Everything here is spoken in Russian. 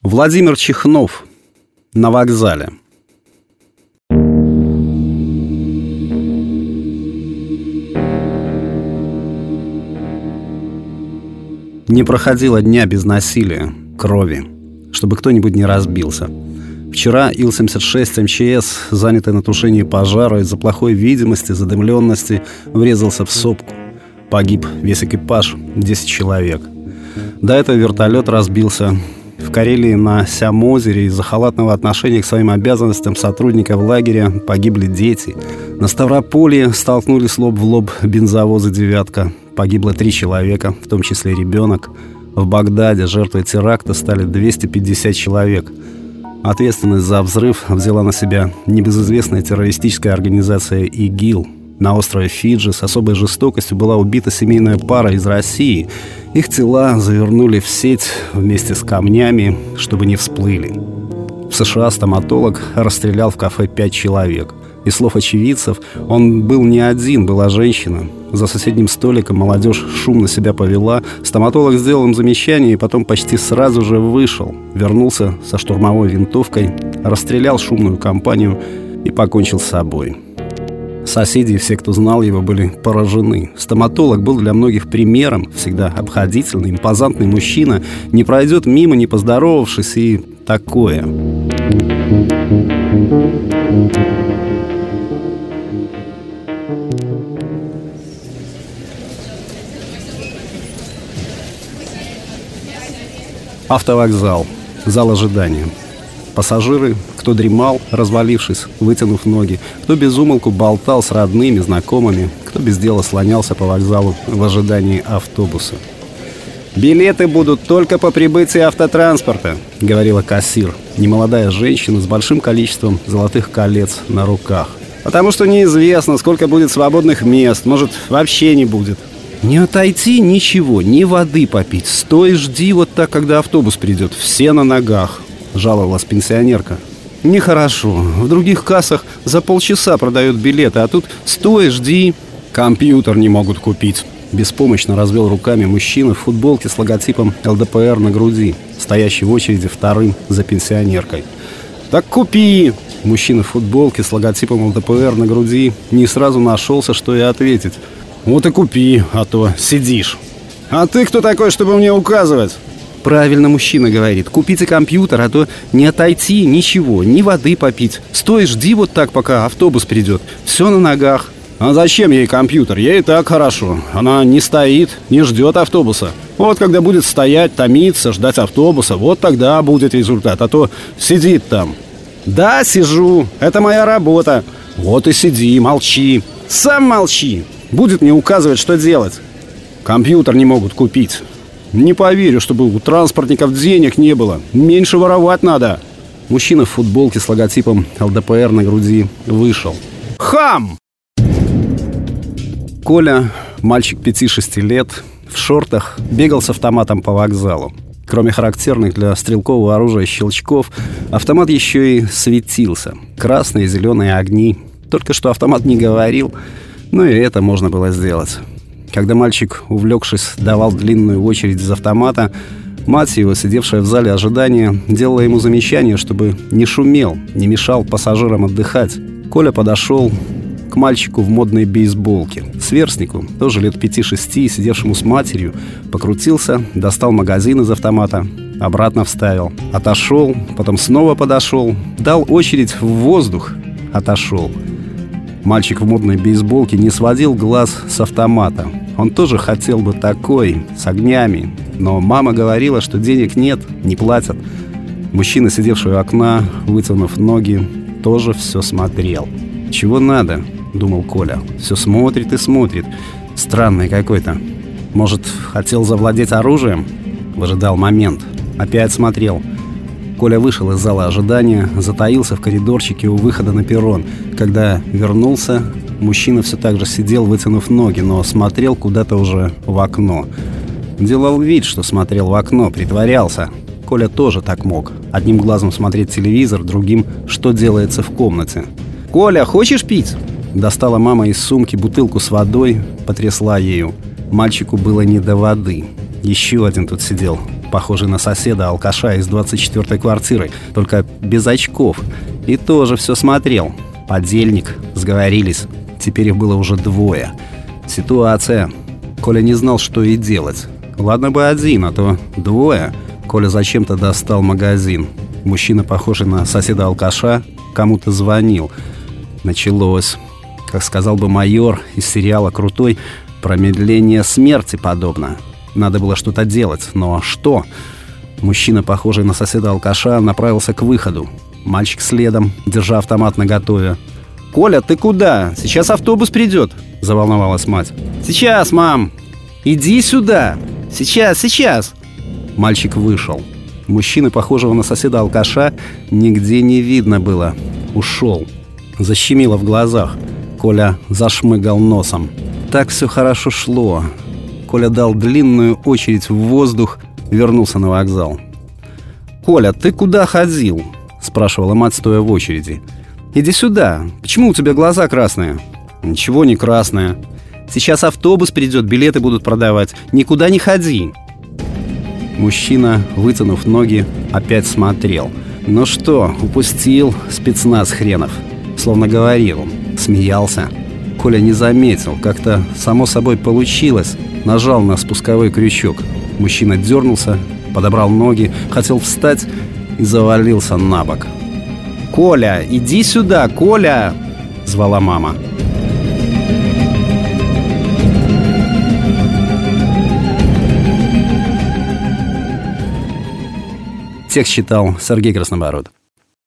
Владимир Чихнов на вокзале. Не проходило дня без насилия, крови, чтобы кто-нибудь не разбился. Вчера Ил-76 МЧС, занятый на тушении пожара, из-за плохой видимости, задымленности, врезался в сопку. Погиб весь экипаж, 10 человек. До этого вертолет разбился. В Карелии на Сямозере из-за халатного отношения к своим обязанностям сотрудников лагеря погибли дети. На Ставрополье столкнулись лоб в лоб бензовозы «Девятка». Погибло 3 человека, в том числе ребенок. В Багдаде жертвой теракта стали 250 человек. Ответственность за взрыв взяла на себя небезызвестная террористическая организация ИГИЛ. На острове Фиджи с особой жестокостью была убита семейная пара из России. Их тела завернули в сеть вместе с камнями, чтобы не всплыли. В США стоматолог расстрелял в кафе 5 человек. Из слов очевидцев, он был не один, была женщина. За соседним столиком молодежь шумно себя повела. Стоматолог сделал им замечание и потом почти сразу же вышел. Вернулся со штурмовой винтовкой, расстрелял шумную компанию и покончил с собой. Соседи и все, кто знал его, были поражены. Стоматолог был для многих примером, всегда обходительный, импозантный мужчина. Не пройдет мимо, не поздоровавшись, и такое. Автовокзал. Зал ожидания. Пассажиры, кто дремал, развалившись, вытянув ноги, кто без умолку болтал с родными, знакомыми, кто без дела слонялся по вокзалу в ожидании автобуса. «Билеты будут только по прибытии автотранспорта», — говорила кассир, немолодая женщина с большим количеством золотых колец на руках. «Потому что неизвестно, сколько будет свободных мест, может, вообще не будет». «Не отойти, ничего, ни воды попить. Стой, жди вот так, когда автобус придет. Все на ногах», — жаловалась пенсионерка. «Нехорошо. В других кассах за полчаса продают билеты, а тут стой, жди». «Компьютер не могут купить», — беспомощно развел руками мужчина в футболке с логотипом ЛДПР на груди, стоящий в очереди вторым за пенсионеркой. «Так купи!» Мужчина в футболке с логотипом ЛДПР на груди не сразу нашелся, что и ответить. «Вот и купи, а то сидишь». «А ты кто такой, чтобы мне указывать?» «Правильно мужчина говорит. Купите компьютер, а то не отойти, ничего, ни воды попить. Стой, жди вот так, пока автобус придет. Все на ногах». «А зачем ей компьютер? Ей и так хорошо. Она не стоит, не ждет автобуса. Вот когда будет стоять, томиться, ждать автобуса, вот тогда будет результат. А то сидит там». «Да, сижу. Это моя работа». «Вот и сиди, молчи». «Сам молчи. Будет мне указывать, что делать». «Компьютер не могут купить». «Не поверю, чтобы у транспортников денег не было. Меньше воровать надо». Мужчина в футболке с логотипом ЛДПР на груди вышел. «Хам!» Коля, мальчик 5-6 лет, в шортах, бегал с автоматом по вокзалу. Кроме характерных для стрелкового оружия щелчков, автомат еще и светился. Красные и зеленые огни. Только что автомат не говорил, но и это можно было сделать. Когда мальчик, увлекшись, давал длинную очередь из автомата, мать его, сидевшая в зале ожидания, делала ему замечание, чтобы не шумел, не мешал пассажирам отдыхать. Коля подошел к мальчику в модной бейсболке, сверстнику, тоже лет 5-6, сидевшему с матерью, покрутился, достал магазин из автомата, обратно вставил, отошел, потом снова подошел, дал очередь в воздух, отошел. Мальчик в модной бейсболке не сводил глаз с автомата. Он тоже хотел бы такой, с огнями. Но мама говорила, что денег нет, не платят. Мужчина, сидевший у окна, вытянув ноги, тоже все смотрел. «Чего надо?» — думал Коля. «Все смотрит и смотрит. Странный какой-то. Может, хотел завладеть оружием?» Выжидал момент. Опять смотрел. Коля вышел из зала ожидания, затаился в коридорчике у выхода на перрон. Когда вернулся, мужчина все так же сидел, вытянув ноги, но смотрел куда-то уже в окно. Делал вид, что смотрел в окно, притворялся. Коля тоже так мог. Одним глазом смотреть телевизор, другим, что делается в комнате. «Коля, хочешь пить?» Достала мама из сумки бутылку с водой, потрясла ею. Мальчику было не до воды. Еще один тут сидел. похожий на соседа-алкаша из 24-й квартиры, только без очков. И тоже все смотрел. Подельник, сговорились. Теперь их было уже двое. Ситуация. Коля не знал, что и делать. Ладно бы один, а то двое. Коля зачем-то достал магазин. Мужчина, похожий на соседа-алкаша, кому-то звонил. Началось. Как сказал бы майор из сериала «Крутой», промедление смерти подобно. Надо было что-то делать, но что? Мужчина, похожий на соседа-алкаша, направился к выходу. Мальчик следом, держа автомат наготове. «Коля, ты куда? Сейчас автобус придет!» — заволновалась мать. «Сейчас, мам! Иди сюда! Сейчас!» Мальчик вышел. Мужчины, похожего на соседа-алкаша, нигде не видно было. Ушел. Защемило в глазах. Коля зашмыгал носом. Так все хорошо шло. Коля дал длинную очередь в воздух, вернулся на вокзал. «Коля, ты куда ходил?» — спрашивала мать, стоя в очереди. «Иди сюда. Почему у тебя глаза красные?» «Ничего не красное. Сейчас автобус придет, билеты будут продавать. Никуда не ходи». Мужчина, вытянув ноги, опять смотрел. «Ну что, упустил спецназ хренов?» Словно говорил он. Смеялся. Коля не заметил. Как-то само собой получилось. Нажал на спусковой крючок. Мужчина дернулся, подобрал ноги, хотел встать и завалился на бок. «Коля, иди сюда, Коля!» — звала мама. Текст читал Сергей Краснобород.